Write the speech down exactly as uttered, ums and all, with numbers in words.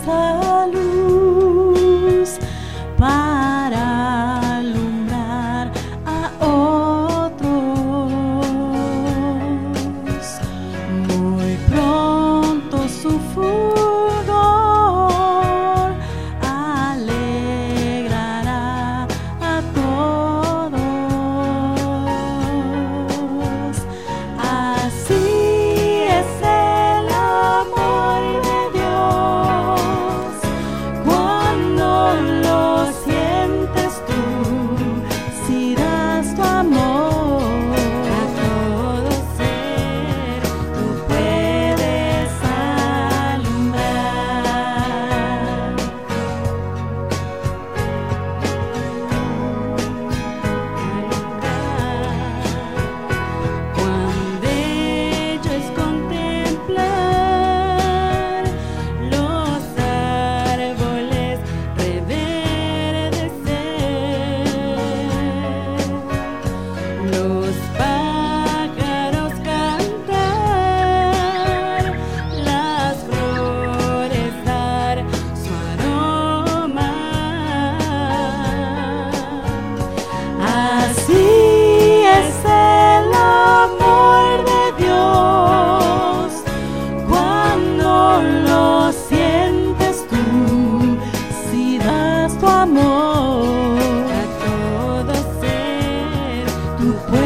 esa luz para alumbrar a otros. Muy pronto su fulgor alegrará a todos. Así es el amor de Dios cuando lo sientes tú, si das tu amor a todo ser, tú puedes alumbrar. Cuán bello es contemplar los árboles reverdecer, los pájaros cantar, las flores dar su aroma. Así es el amor de Dios cuando lo sientes tú, si das tu amor a todo ser, tú puedes